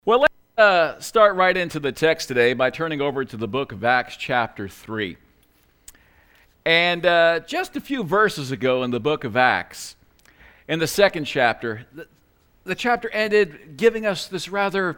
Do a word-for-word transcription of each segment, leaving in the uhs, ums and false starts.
Well, let's uh, start right into the text today by turning over to the book of Acts chapter three. And uh, just a few verses ago in the book of Acts, in the second chapter, the, the chapter ended giving us this rather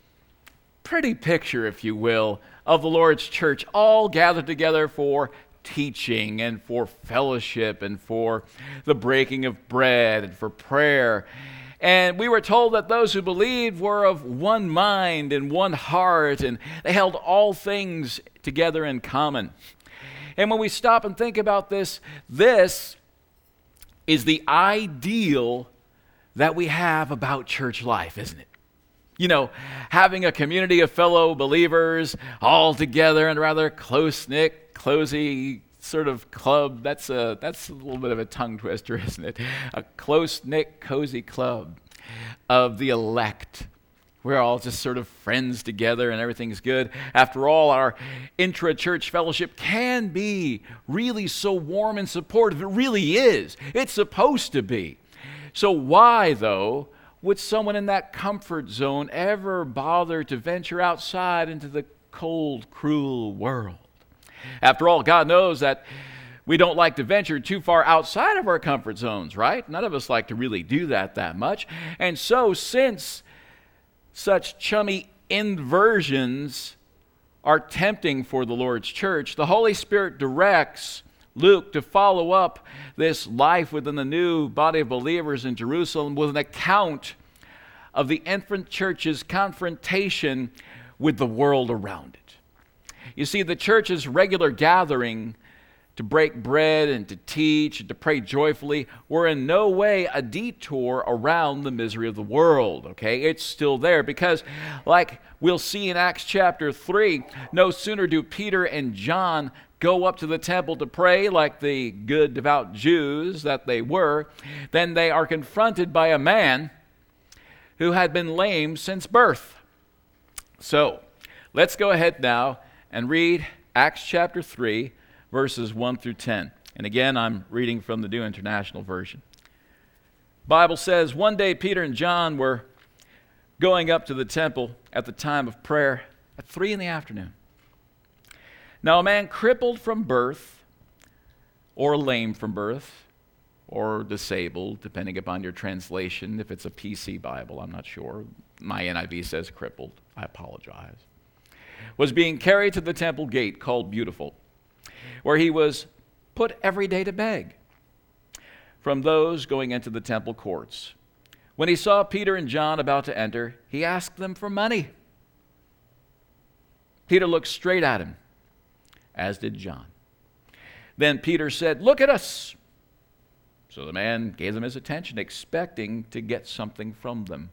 pretty picture, if you will, of the Lord's church all gathered together for teaching and for fellowship and for the breaking of bread and for prayer. And we were told that those who believed were of one mind and one heart, and they held all things together in common. And when we stop and think about this, this is the ideal that we have about church life, isn't it? You know, having a community of fellow believers all together in a rather close-knit, cozy sort of club. That's a, that's a little bit of a tongue twister, isn't it? A close-knit, cozy club of the elect. We're all just sort of friends together and everything's good. After all, our intra-church fellowship can be really so warm and supportive. It really is. It's supposed to be. So why, though, would someone in that comfort zone ever bother to venture outside into the cold, cruel world? After all, God knows that we don't like to venture too far outside of our comfort zones, right? None of us like to really do that that much. And so, since such chummy inversions are tempting for the Lord's church, the Holy Spirit directs Luke to follow up this life within the new body of believers in Jerusalem with an account of the infant church's confrontation with the world around it. You see, the church's regular gathering to break bread and to teach and to pray joyfully were in no way a detour around the misery of the world, okay? It's still there because, like we'll see in Acts chapter three, no sooner do Peter and John go up to the temple to pray like the good, devout Jews that they were, than they are confronted by a man who had been lame since birth. So, let's go ahead now and read Acts chapter three, verses one through ten. And again, I'm reading from the New International Version. The Bible says, one day Peter and John were going up to the temple at the time of prayer at three in the afternoon. Now a man crippled from birth, or lame from birth, or disabled, depending upon your translation. If it's a P C Bible, I'm not sure. My N I V says crippled. I apologize. Was being carried to the temple gate called Beautiful, where he was put every day to beg from those going into the temple courts. When he saw Peter and John about to enter, he asked them for money. Peter looked straight at him, as did John. Then Peter said, "Look at us." So the man gave them his attention, expecting to get something from them.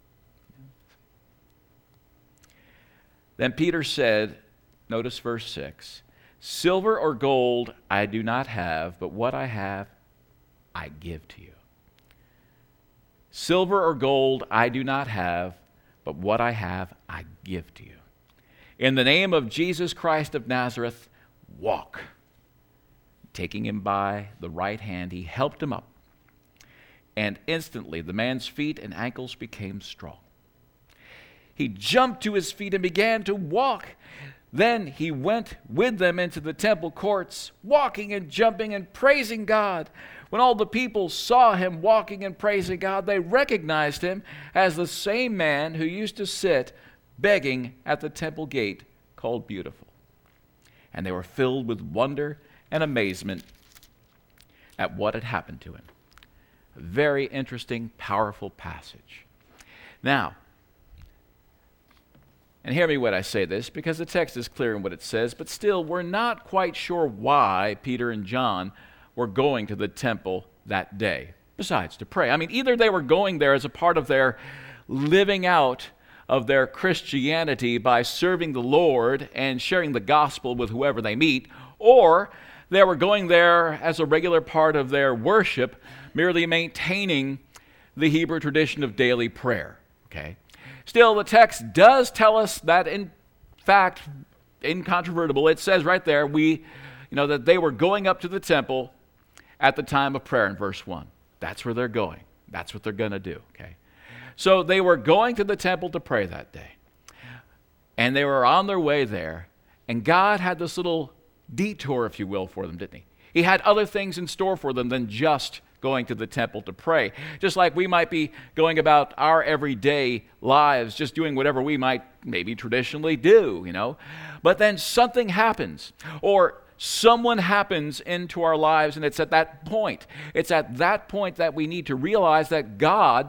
Then Peter said, notice verse six, "Silver or gold I do not have, but what I have I give to you." Silver or gold I do not have, but what I have I give to you. In the name of Jesus Christ of Nazareth, walk. Taking him by the right hand, he helped him up. And instantly the man's feet and ankles became strong. He jumped to his feet and began to walk. Then he went with them into the temple courts, walking and jumping and praising God. When all the people saw him walking and praising God, they recognized him as the same man who used to sit begging at the temple gate called Beautiful. And they were filled with wonder and amazement at what had happened to him. A very interesting, powerful passage. Now, and hear me when I say this, because the text is clear in what it says, but still, we're not quite sure why Peter and John were going to the temple that day, besides to pray. I mean, either they were going there as a part of their living out of their Christianity by serving the Lord and sharing the gospel with whoever they meet, or they were going there as a regular part of their worship, merely maintaining the Hebrew tradition of daily prayer, okay? Still, the text does tell us that, in fact, incontrovertible, it says right there, we, you know, that they were going up to the temple at the time of prayer in verse one. That's where they're going. That's what they're going to do, okay? So they were going to the temple to pray that day. And they were on their way there. And God had this little detour, if you will, for them, didn't he? He had other things in store for them than just going to the temple to pray. Just like we might be going about our everyday lives, just doing whatever we might maybe traditionally do, you know. But then something happens, or someone happens into our lives, and it's at that point, it's at that point that we need to realize that God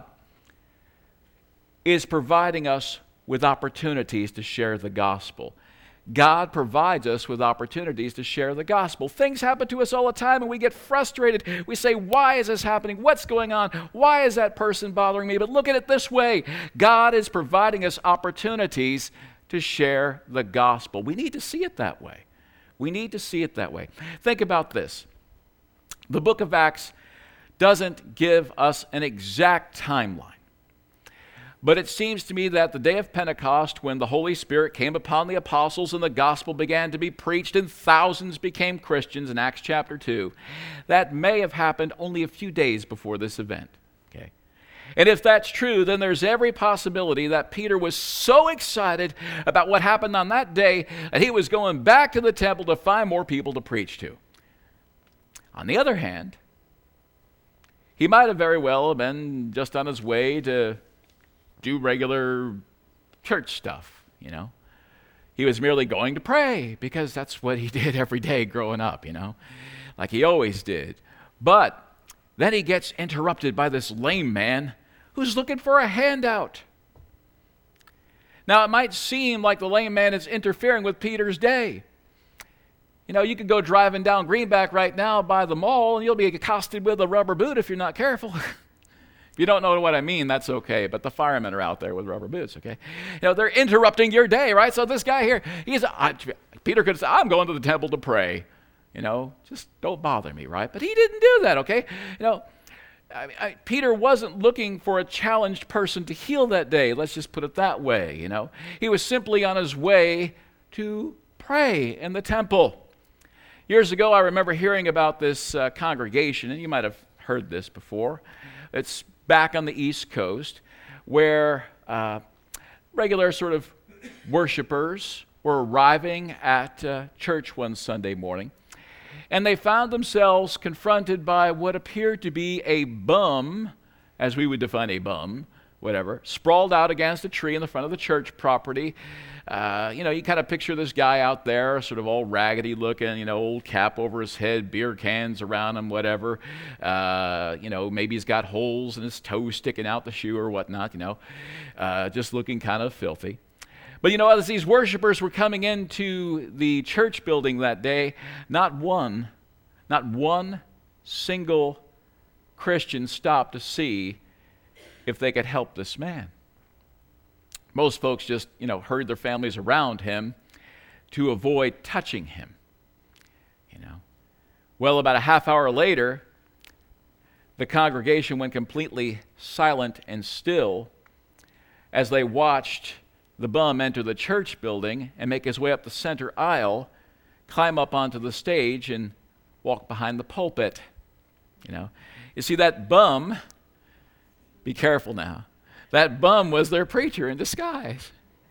is providing us with opportunities to share the gospel. God provides us with opportunities to share the gospel. Things happen to us all the time and we get frustrated. We say, why is this happening? What's going on? Why is that person bothering me? But look at it this way. God is providing us opportunities to share the gospel. We need to see it that way. We need to see it that way. Think about this. The book of Acts doesn't give us an exact timeline. But it seems to me that the day of Pentecost, when the Holy Spirit came upon the apostles and the gospel began to be preached and thousands became Christians in Acts chapter two, that may have happened only a few days before this event. Okay? And if that's true, then there's every possibility that Peter was so excited about what happened on that day that he was going back to the temple to find more people to preach to. On the other hand, he might have very well been just on his way to do regular church stuff, you know. He was merely going to pray because that's what he did every day growing up, you know, like he always did. But then he gets interrupted by this lame man who's looking for a handout. Now, it might seem like the lame man is interfering with Peter's day. You know, you could go driving down Greenback right now by the mall and you'll be accosted with a rubber boot if you're not careful. If you don't know what I mean, that's okay, but the firemen are out there with rubber boots, okay? You know, they're interrupting your day, right? So this guy here, he's, I, Peter could say, I'm going to the temple to pray. You know, just don't bother me, right? But he didn't do that, okay? You know, I, I, Peter wasn't looking for a challenged person to heal that day. Let's just put it that way, you know? He was simply on his way to pray in the temple. Years ago, I remember hearing about this uh, congregation, and you might have heard this before. It's back on the East Coast, where uh, regular sort of worshipers were arriving at uh, church one Sunday morning, and they found themselves confronted by what appeared to be a bum, as we would define a bum, whatever, sprawled out against a tree in the front of the church property. Uh, you know, you kind of picture this guy out there, sort of all raggedy looking, you know, old cap over his head, beer cans around him, whatever. Uh, you know, maybe he's got holes in his toes sticking out the shoe or whatnot, you know, uh, just looking kind of filthy. But, you know, as these worshipers were coming into the church building that day, not one, not one single Christian stopped to see if they could help this man. Most folks just, you know, herd their families around him to avoid touching him, you know. Well, about a half hour later, the congregation went completely silent and still as they watched the bum enter the church building and make his way up the center aisle, climb up onto the stage, and walk behind the pulpit, you know. You see, that bum, be careful now, that bum was their preacher in disguise.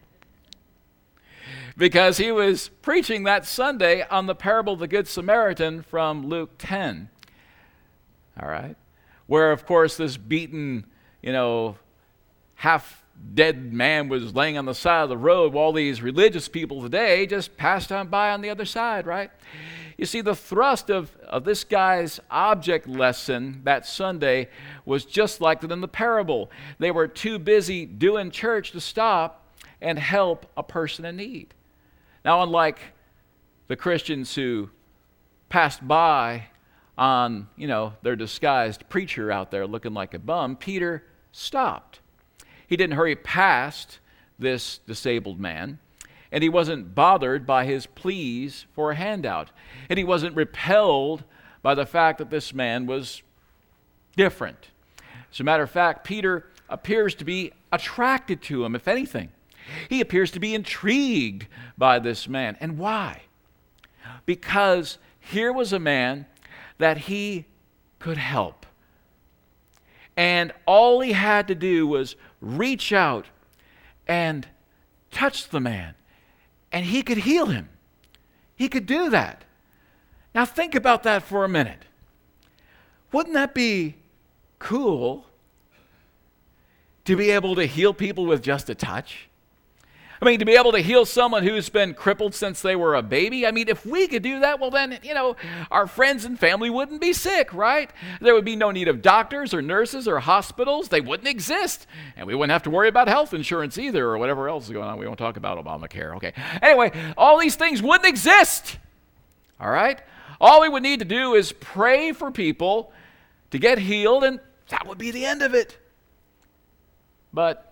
Because he was preaching that Sunday on the parable of the Good Samaritan from Luke ten. All right? Where, of course, this beaten, you know, half-dead man was laying on the side of the road while these religious people today just passed on by on the other side, right? You see, the thrust of, of this guy's object lesson that Sunday was just like that in the parable. They were too busy doing church to stop and help a person in need. Now, unlike the Christians who passed by on, you know, their disguised preacher out there looking like a bum, Peter stopped. He didn't hurry past this disabled man. And he wasn't bothered by his pleas for a handout. And he wasn't repelled by the fact that this man was different. As a matter of fact, Peter appears to be attracted to him, if anything. He appears to be intrigued by this man. And why? Because here was a man that he could help. And all he had to do was reach out and touch the man, and he could heal him. He could do that. Now think about that for a minute. Wouldn't that be cool to be able to heal people with just a touch? I mean, to be able to heal someone who's been crippled since they were a baby. I mean, if we could do that, well then, you know, our friends and family wouldn't be sick, right? There would be no need of doctors or nurses or hospitals. They wouldn't exist. And we wouldn't have to worry about health insurance either, or whatever else is going on. We won't talk about Obamacare, okay? Anyway, all these things wouldn't exist, all right? All we would need to do is pray for people to get healed, and that would be the end of it. But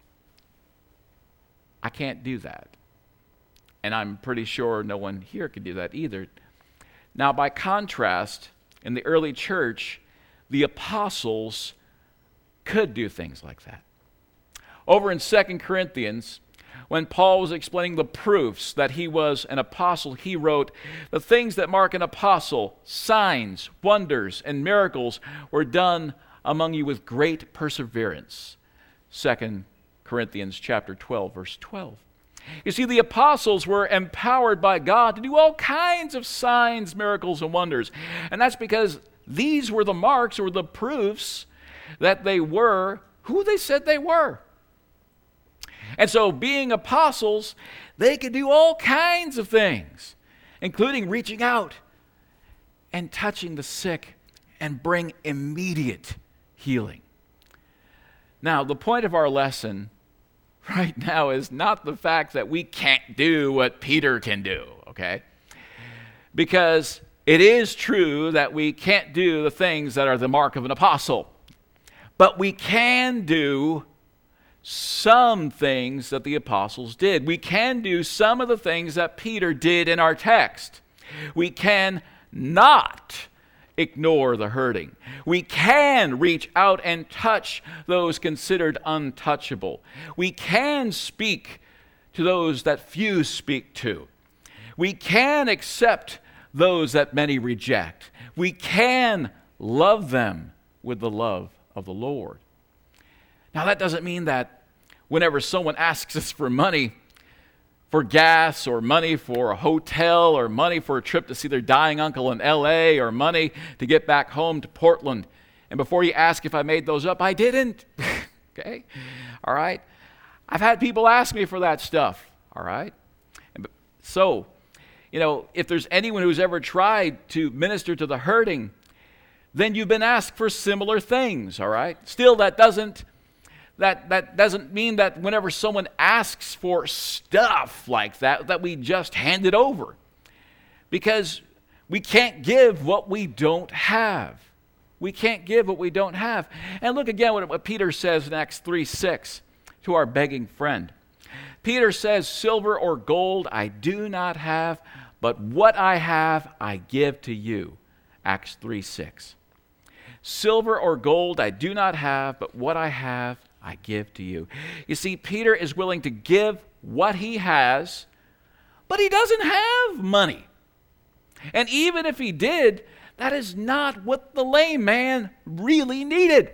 I can't do that. And I'm pretty sure no one here can do that either. Now, by contrast, in the early church, the apostles could do things like that. Over in Second Corinthians, when Paul was explaining the proofs that he was an apostle, he wrote, "The things that mark an apostle, signs, wonders, and miracles were done among you with great perseverance." Second Corinthians chapter twelve, verse twelve. You see, the apostles were empowered by God to do all kinds of signs, miracles, and wonders. And that's because these were the marks or the proofs that they were who they said they were. And so, being apostles, they could do all kinds of things, including reaching out and touching the sick and bring immediate healing. Now, the point of our lesson right now is not the fact that we can't do what Peter can do, okay? Because it is true that we can't do the things that are the mark of an apostle. But we can do some things that the apostles did. We can do some of the things that Peter did in our text. We can not ignore the hurting. We can reach out and touch those considered untouchable. We can speak to those that few speak to. We can accept those that many reject. We can love them with the love of the Lord. Now, that doesn't mean that whenever someone asks us for money for gas or money for a hotel or money for a trip to see their dying uncle in L A or money to get back home to Portland, and before you ask if I made those up, I didn't. Okay? All right? I've had people ask me for that stuff. All right? And so, you know, if there's anyone who's ever tried to minister to the hurting, then you've been asked for similar things. All right? Still, that doesn't That, that doesn't mean that whenever someone asks for stuff like that, that we just hand it over. Because we can't give what we don't have. We can't give what we don't have. And look again what, what Peter says in Acts three six to our begging friend. Peter says, "Silver or gold I do not have, but what I have I give to you." Acts three six. Silver or gold I do not have, but what I have I give to you. You see, Peter is willing to give what he has, but he doesn't have money. And even if he did, that is not what the lame man really needed.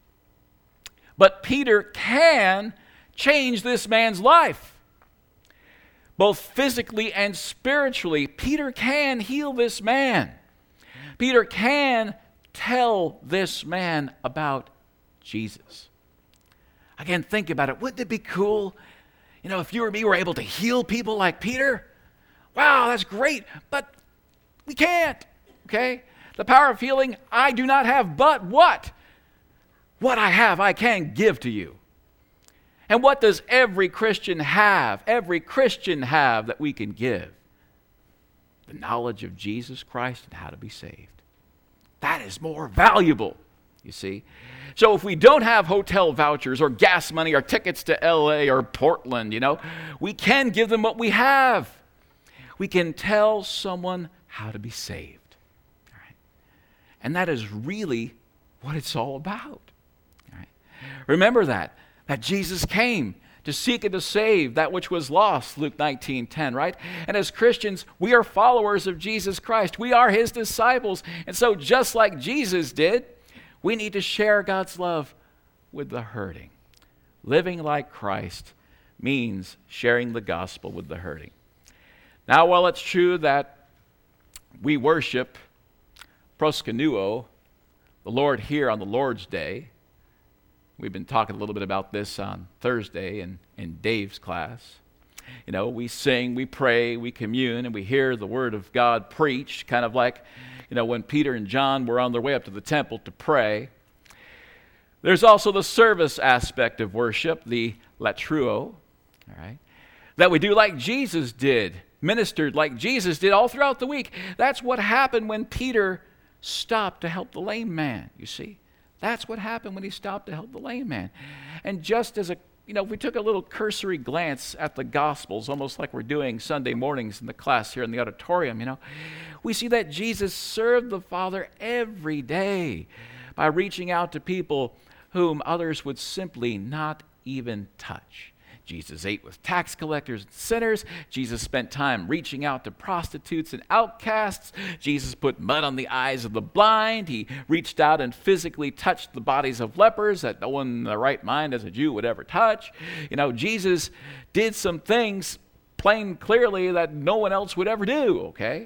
But Peter can change this man's life. Both physically and spiritually, Peter can heal this man. Peter can tell this man about Jesus. Again, think about it. Wouldn't it be cool, you know, if you or me were able to heal people like Peter? Wow, that's great, but we can't, okay? The power of healing I do not have, but what? What I have I can give to you. And what does every Christian have? Every Christian have that we can give? The knowledge of Jesus Christ and how to be saved. That is more valuable, you see. So if we don't have hotel vouchers or gas money or tickets to L A or Portland, you know, we can give them what we have. We can tell someone how to be saved. All right? And that is really what it's all about. All right? Remember that, that Jesus came to seek and to save that which was lost, Luke nineteen ten, right? And as Christians, we are followers of Jesus Christ. We are his disciples. And so just like Jesus did, we need to share God's love with the hurting. living like Christ means sharing the gospel with the hurting. Now, while it's true that we worship proskunuo, the Lord here on the Lord's Day, we've been talking a little bit about this on Thursday in, in Dave's class. You know, we sing, we pray, we commune, and we hear the word of God preached, kind of like, you know, when Peter and John were on their way up to the temple to pray. There's also the service aspect of worship, the latruo, all right, that we do like Jesus did, ministered like Jesus did all throughout the week. That's what happened when Peter stopped to help the lame man, you see. That's what happened when he stopped to help the lame man. And just as a, you know, if we took a little cursory glance at the Gospels, almost like we're doing Sunday mornings in the class here in the auditorium, you know, we see that Jesus served the Father every day by reaching out to people whom others would simply not even touch. Jesus ate with tax collectors and sinners. Jesus spent time reaching out to prostitutes and outcasts. Jesus put mud on the eyes of the blind. He reached out and physically touched the bodies of lepers that no one in their right mind as a Jew would ever touch. You know, Jesus did some things plain clearly that no one else would ever do, okay?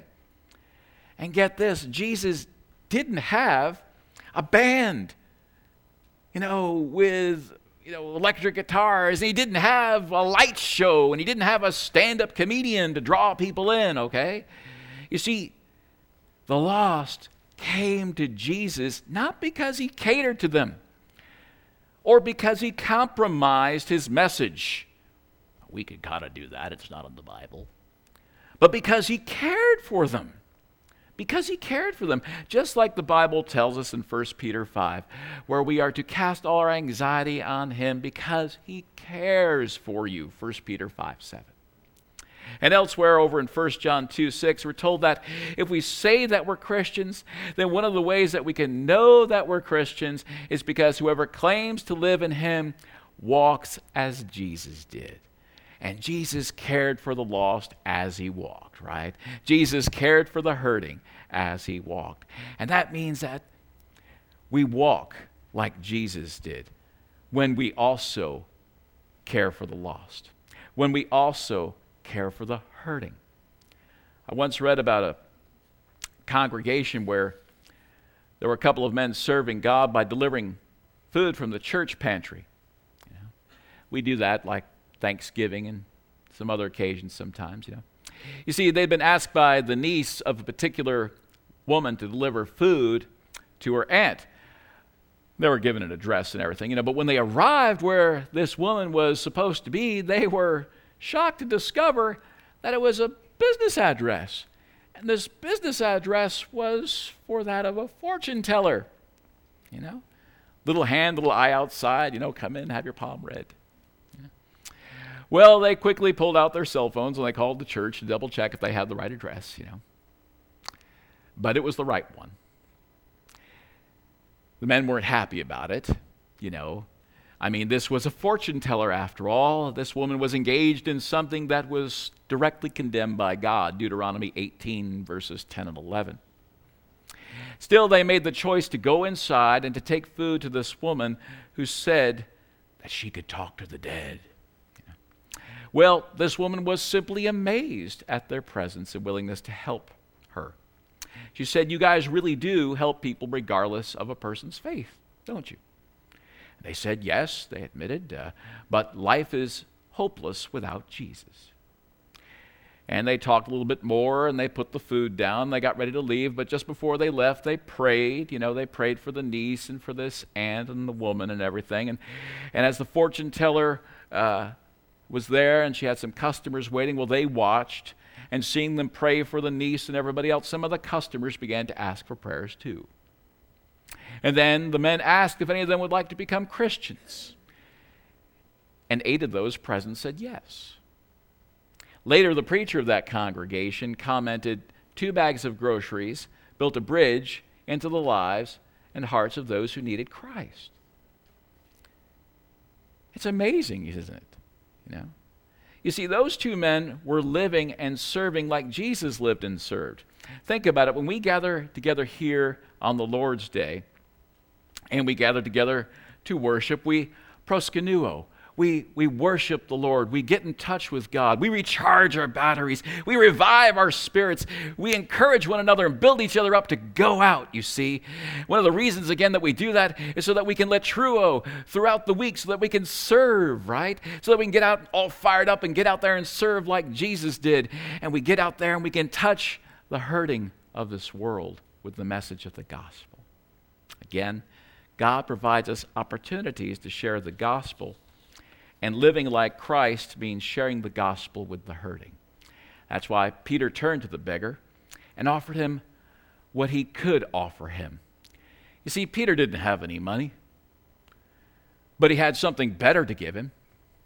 And get this, Jesus didn't have a band, you know, with you know, electric guitars, and he didn't have a light show, and he didn't have a stand-up comedian to draw people in, okay? You see, the lost came to Jesus not because he catered to them or because he compromised his message. We could kind of do that. It's not in the Bible. But because he cared for them. Because he cared for them, just like the Bible tells us in First Peter five, where we are to cast all our anxiety on him because he cares for you, First Peter five seven. And elsewhere over in First John two six, we're told that if we say that we're Christians, then one of the ways that we can know that we're Christians is because whoever claims to live in him walks as Jesus did. And Jesus cared for the lost as he walked, right? Jesus cared for the hurting as he walked. And that means that we walk like Jesus did when we also care for the lost, when we also care for the hurting. I once read about a congregation where there were a couple of men serving God by delivering food from the church pantry. You know, we do that like Thanksgiving and some other occasions sometimes, you know. You see, they'd been asked by the niece of a particular woman to deliver food to her aunt. They were given an address and everything, you know, but when they arrived where this woman was supposed to be, they were shocked to discover that it was a business address. And this business address was for that of a fortune teller, you know. Little hand, little eye outside, you know, come in, have your palm read. Well, they quickly pulled out their cell phones and they called the church to double check if they had the right address, you know. But it was the right one. The men weren't happy about it, you know. I mean, this was a fortune teller after all. This woman was engaged in something that was directly condemned by God, Deuteronomy eighteen, verses ten and eleven. Still, they made the choice to go inside and to take food to this woman who said that she could talk to the dead. Well, this woman was simply amazed at their presence and willingness to help her. She said, "You guys really do help people regardless of a person's faith, don't you?" They said, yes, they admitted, uh, but life is hopeless without Jesus. And they talked a little bit more, and they put the food down. They got ready to leave, but just before they left, they prayed. You know, they prayed for the niece and for this aunt and the woman and everything. And, and as the fortune teller uh, was there and she had some customers waiting, well, they watched, and seeing them pray for the niece and everybody else, some of the customers began to ask for prayers too. And then the men asked if any of them would like to become Christians. And eight of those present said yes. Later, the preacher of that congregation commented, two bags of groceries built a bridge into the lives and hearts of those who needed Christ. It's amazing, isn't it? You know? You see, those two men were living and serving like Jesus lived and served. Think about it. When we gather together here on the Lord's Day, and we gather together to worship, we proskunuo. We, we worship the Lord. We get in touch with God. We recharge our batteries. We revive our spirits. We encourage one another and build each other up to go out, you see. One of the reasons, again, that we do that is so that we can let Truo throughout the week, so that we can serve, right? So that we can get out all fired up and get out there and serve like Jesus did. And we get out there and we can touch the hurting of this world with the message of the gospel. Again, God provides us opportunities to share the gospel. And living like Christ means sharing the gospel with the hurting. That's why Peter turned to the beggar and offered him what he could offer him. You see, Peter didn't have any money, but he had something better to give him.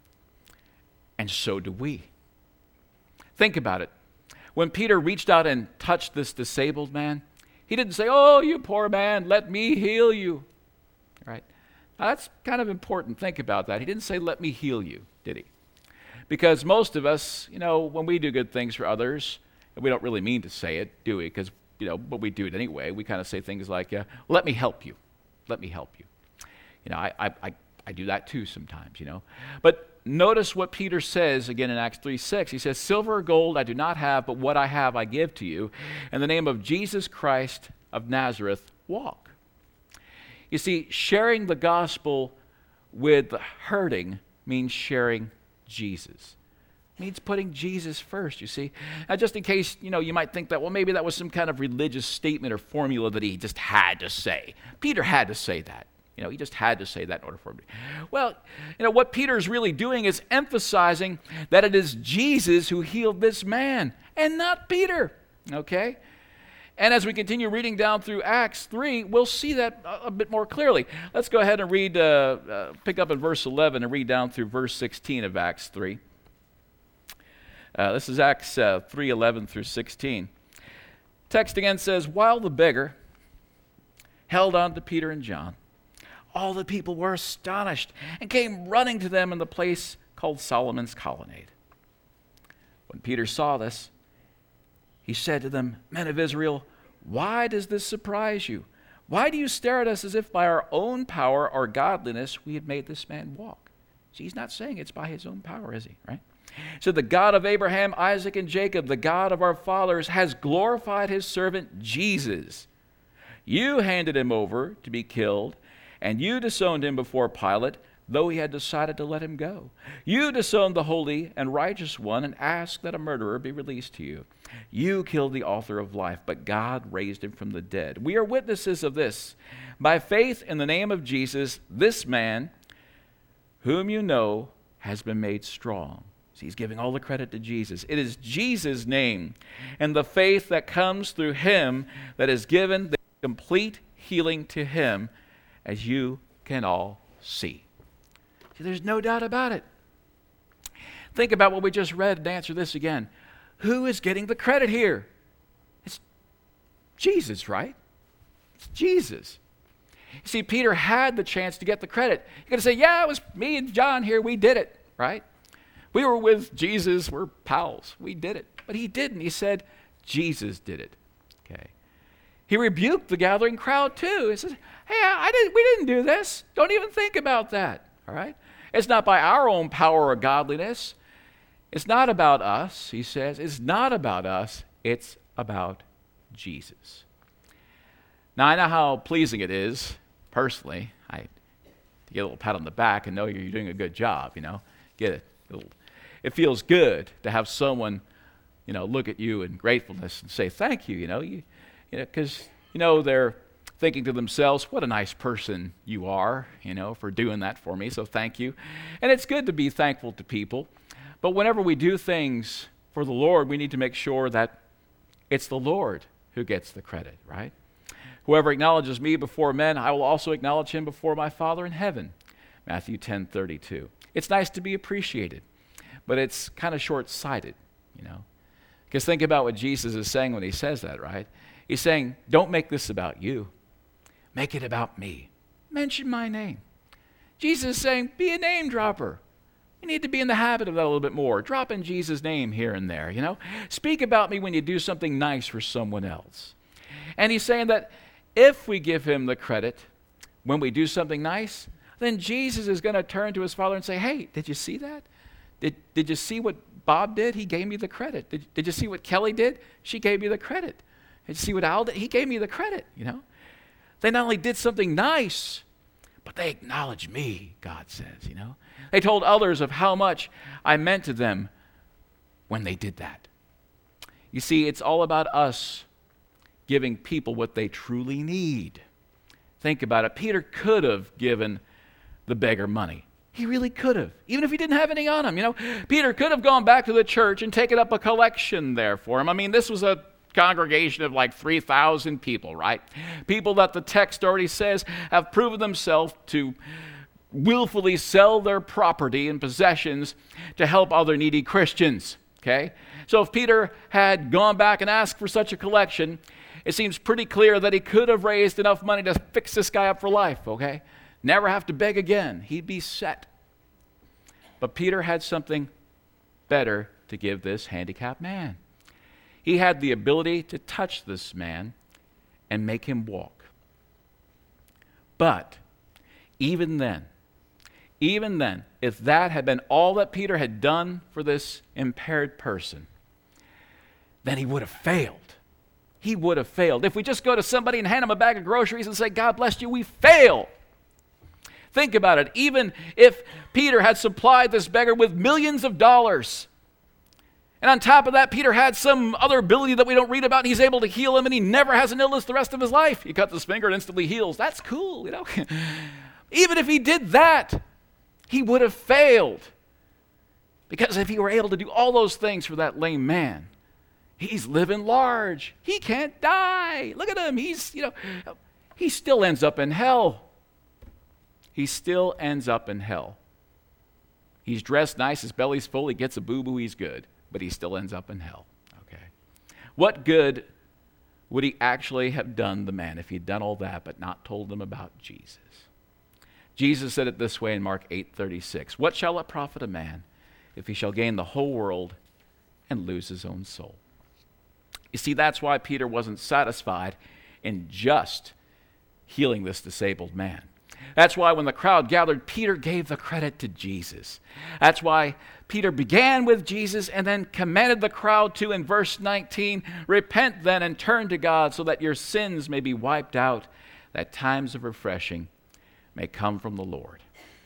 And so do we. Think about it. When Peter reached out and touched this disabled man, he didn't say, "Oh, you poor man, let me heal you." Right? Now, that's kind of important. Think about that. He didn't say, "Let me heal you," did he? Because most of us, you know, when we do good things for others, and we don't really mean to say it, do we? Because, you know, but we do it anyway. We kind of say things like, uh, "Let me help you. Let me help you." You know, I, I, I, I do that too sometimes, you know. But notice what Peter says again in Acts three six. He says, "Silver or gold I do not have, but what I have I give to you. In the name of Jesus Christ of Nazareth, walk." You see, sharing the gospel with the hurting means sharing Jesus. It means putting Jesus first, you see. Now, just in case, you know, you might think that, well, maybe that was some kind of religious statement or formula that he just had to say. Peter had to say that. You know, he just had to say that in order for him to. Well, you know, what Peter's really doing is emphasizing that it is Jesus who healed this man and not Peter, okay? And as we continue reading down through Acts three, we'll see that a, a bit more clearly. Let's go ahead and read, uh, uh, pick up in verse eleven and read down through verse sixteen of Acts three. Uh, this is Acts uh, three eleven through sixteen. Text again says, "While the beggar held on to Peter and John, all the people were astonished and came running to them in the place called Solomon's Colonnade. When Peter saw this, he said to them, 'Men of Israel, why does this surprise you? Why do you stare at us as if by our own power or godliness we had made this man walk?'" See, he's not saying it's by his own power, is he? Right? So the God of Abraham, Isaac, and Jacob, the God of our fathers, has glorified his servant Jesus. You handed him over to be killed, and you disowned him before Pilate, though he had decided to let him go. You disowned the holy and righteous one and asked that a murderer be released to you. You killed the author of life, but God raised him from the dead. We are witnesses of this. By faith in the name of Jesus, this man, whom you know, has been made strong. See, he's giving all the credit to Jesus. It is Jesus' name and the faith that comes through him that has given the complete healing to him, as you can all see. See, there's no doubt about it. Think about what we just read and answer this again. Who is getting the credit here? It's Jesus, right? It's Jesus. You see, Peter had the chance to get the credit. You're going to say, "Yeah, it was me and John here. We did it," right? We were with Jesus. We're pals. We did it. But he didn't. He said, Jesus did it. Okay. He rebuked the gathering crowd too. He said, "Hey, I didn't, we didn't do this. Don't even think about that." All right? It's not by our own power or godliness. It's not about us, he says. It's not about us. It's about Jesus. Now, I know how pleasing it is, personally, I, to get a little pat on the back and know you're doing a good job, you know. Get it. It'll, it feels good to have someone, you know, look at you in gratefulness and say, "Thank you," you know, you, you know, because, you know, they're thinking to themselves, "What a nice person you are, you know, for doing that for me, so thank you." And it's good to be thankful to people. But whenever we do things for the Lord, we need to make sure that it's the Lord who gets the credit, right? "Whoever acknowledges me before men, I will also acknowledge him before my Father in heaven." Matthew ten thirty-two. It's nice to be appreciated, but it's kind of short-sighted, you know. Because think about what Jesus is saying when he says that, right? He's saying, don't make this about you. Make it about me. Mention my name. Jesus is saying, be a name dropper. You need to be in the habit of that a little bit more. Drop in Jesus' name here and there, you know. Speak about me when you do something nice for someone else. And he's saying that if we give him the credit when we do something nice, then Jesus is going to turn to his Father and say, hey, did you see that? Did, did you see what Bob did? He gave me the credit. Did, did you see what Kelly did? She gave me the credit. Did you see what Al did? He gave me the credit, you know. They not only did something nice, but they acknowledged me, God says, you know. They told others of how much I meant to them when they did that. You see, it's all about us giving people what they truly need. Think about it. Peter could have given the beggar money. He really could have, even if he didn't have any on him. You know, Peter could have gone back to the church and taken up a collection there for him. I mean, this was a congregation of like three thousand people, right? People that the text already says have proven themselves to willfully sell their property and possessions to help other needy Christians, okay? So if Peter had gone back and asked for such a collection, it seems pretty clear that he could have raised enough money to fix this guy up for life, okay? Never have to beg again. He'd be set. But Peter had something better to give this handicapped man. He had the ability to touch this man and make him walk. But even then, even then, if that had been all that Peter had done for this impaired person, then he would have failed. He would have failed. If we just go to somebody and hand them a bag of groceries and say, God bless you, we fail. Think about it. Even if Peter had supplied this beggar with millions of dollars, and on top of that, Peter had some other ability that we don't read about, and he's able to heal him, and he never has an illness the rest of his life. He cuts his finger and instantly heals. That's cool, you know. Even if he did that, he would have failed. Because if he were able to do all those things for that lame man, he's living large. He can't die. Look at him. He's, you know, he still ends up in hell. He still ends up in hell. He's dressed nice, his belly's full, he gets a boo-boo, he's good, but he still ends up in hell. Okay. What good would he actually have done the man if he'd done all that but not told them about Jesus? Jesus said it this way in Mark eight thirty-six. What shall it profit a man if he shall gain the whole world and lose his own soul? You see, that's why Peter wasn't satisfied in just healing this disabled man. That's why when the crowd gathered, Peter gave the credit to Jesus. That's why Peter began with Jesus and then commanded the crowd to, in verse nineteen, repent then and turn to God so that your sins may be wiped out, that times of refreshing may come from the Lord.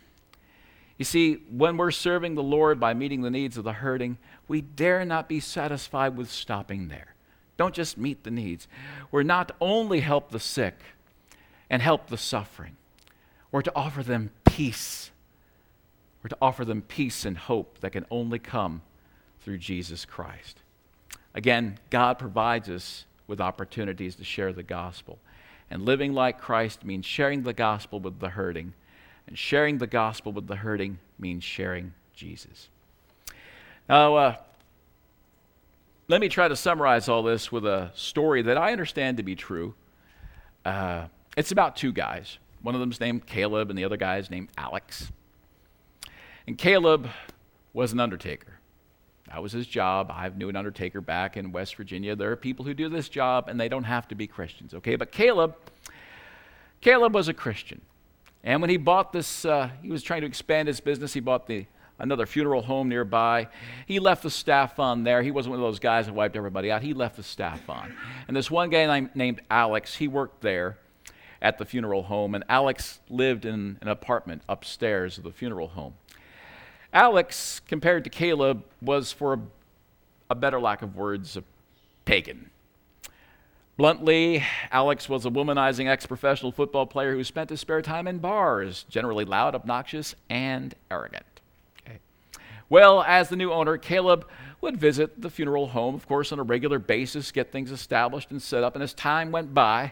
You see, when we're serving the Lord by meeting the needs of the hurting, we dare not be satisfied with stopping there. Don't just meet the needs. We're not to only help the sick and help the suffering. We're to offer them peace. We're to offer them peace and hope that can only come through Jesus Christ. Again, God provides us with opportunities to share the gospel. And living like Christ means sharing the gospel with the hurting. And sharing the gospel with the hurting means sharing Jesus. Now, uh, let me try to summarize all this with a story that I understand to be true. Uh, it's about two guys. One of them's named Caleb, and the other guy is named Alex. And Caleb was an undertaker. That was his job. I knew an undertaker back in West Virginia. There are people who do this job, and they don't have to be Christians, okay? But Caleb, Caleb was a Christian. And when he bought this, uh, he was trying to expand his business. He bought the another funeral home nearby. He left the staff on there. He wasn't one of those guys that wiped everybody out. He left the staff on. And this one guy named Alex, he worked there at the funeral home, and Alex lived in an apartment upstairs of the funeral home. Alex, compared to Caleb, was, for a, a better lack of words, a pagan. Bluntly, Alex was a womanizing ex-professional football player who spent his spare time in bars, generally loud, obnoxious, and arrogant. Okay. Well, as the new owner, Caleb would visit the funeral home, of course, on a regular basis, get things established and set up, and as time went by,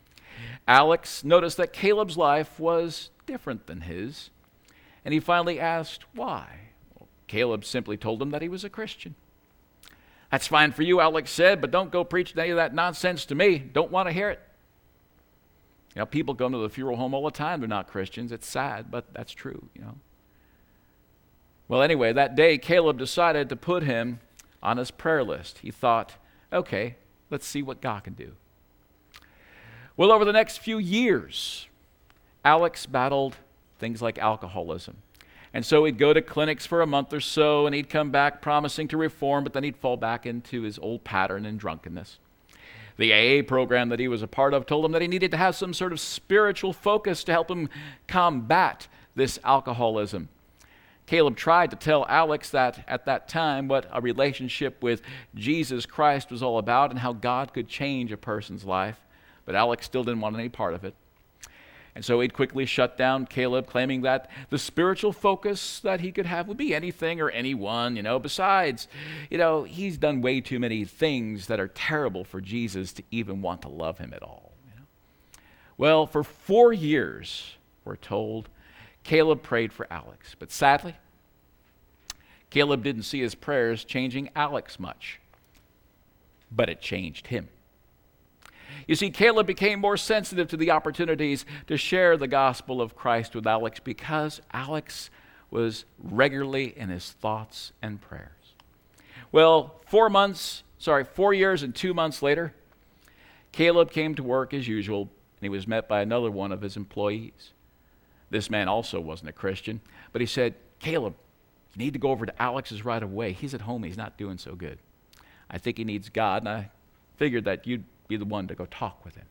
Alex noticed that Caleb's life was different than his, and he finally asked why. Well, Caleb simply told him that he was a Christian. That's fine for you, Alex said, but don't go preaching any of that nonsense to me. Don't want to hear it. You know, people go to the funeral home all the time. They're not Christians. It's sad, but that's true, you know. Well, anyway, that day, Caleb decided to put him on his prayer list. He thought, okay, let's see what God can do. Well, over the next few years, Alex battled things like alcoholism. And so he'd go to clinics for a month or so, and he'd come back promising to reform, but then he'd fall back into his old pattern and drunkenness. The A A program that he was a part of told him that he needed to have some sort of spiritual focus to help him combat this alcoholism. Caleb tried to tell Alex that at that time what a relationship with Jesus Christ was all about and how God could change a person's life, but Alex still didn't want any part of it. And so he'd quickly shut down Caleb, claiming that the spiritual focus that he could have would be anything or anyone, you know. Besides, you know, he's done way too many things that are terrible for Jesus to even want to love him at all. You know? Well, for four years, we're told, Caleb prayed for Alex. But sadly, Caleb didn't see his prayers changing Alex much. But it changed him. You see, Caleb became more sensitive to the opportunities to share the gospel of Christ with Alex because Alex was regularly in his thoughts and prayers. Well, four months, sorry, four years and two months later, Caleb came to work as usual, and he was met by another one of his employees. This man also wasn't a Christian, but he said, "Caleb, you need to go over to Alex's right away. He's at home. He's not doing so good. I think he needs God, and I figured that you'd be the one to go talk with him."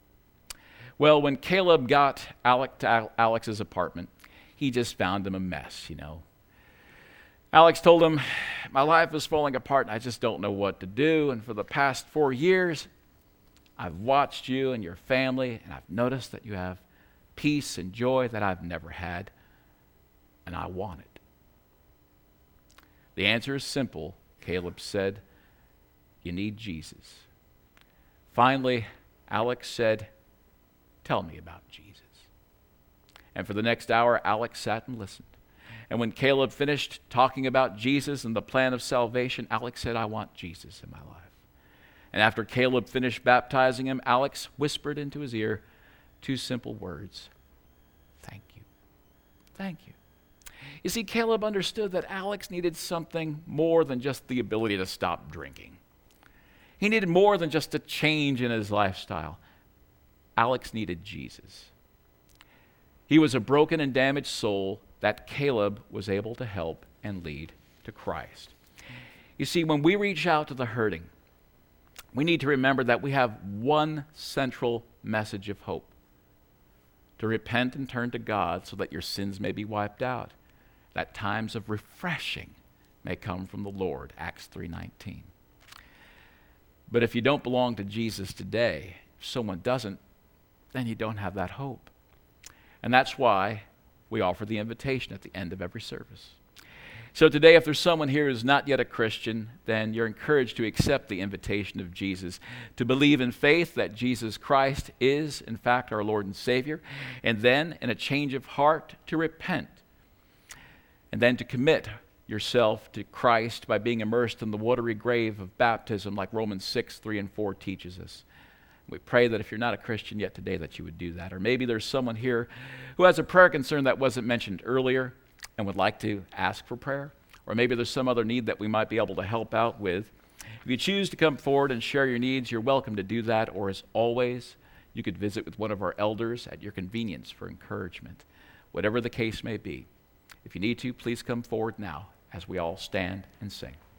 Well, when Caleb got Alex to Alex's apartment, he just found him a mess, you know. Alex told him, "My life is falling apart and I just don't know what to do. And for the past four years, I've watched you and your family, and I've noticed that you have peace and joy that I've never had, and I want it." The answer is simple, Caleb said. You need Jesus. Finally, Alex said, "Tell me about Jesus." And for the next hour, Alex sat and listened. And when Caleb finished talking about Jesus and the plan of salvation, Alex said, "I want Jesus in my life." And after Caleb finished baptizing him, Alex whispered into his ear two simple words: "Thank you. Thank you." You see, Caleb understood that Alex needed something more than just the ability to stop drinking. He needed more than just a change in his lifestyle. Alex needed Jesus. He was a broken and damaged soul that Caleb was able to help and lead to Christ. You see, when we reach out to the hurting, we need to remember that we have one central message of hope: to repent and turn to God so that your sins may be wiped out, that times of refreshing may come from the Lord, Acts three nineteen. But if you don't belong to Jesus today, if someone doesn't, then you don't have that hope. And that's why we offer the invitation at the end of every service. So today, if there's someone here who's not yet a Christian, then you're encouraged to accept the invitation of Jesus, to believe in faith that Jesus Christ is, in fact, our Lord and Savior, and then, in a change of heart, to repent, and then to commit yourself to Christ by being immersed in the watery grave of baptism like Romans six, three and four teaches us. We pray that if you're not a Christian yet today that you would do that. Or maybe there's someone here who has a prayer concern that wasn't mentioned earlier and would like to ask for prayer. Or maybe there's some other need that we might be able to help out with. If you choose to come forward and share your needs, you're welcome to do that. Or as always, you could visit with one of our elders at your convenience for encouragement. Whatever the case may be, if you need to, please come forward now as we all stand and sing.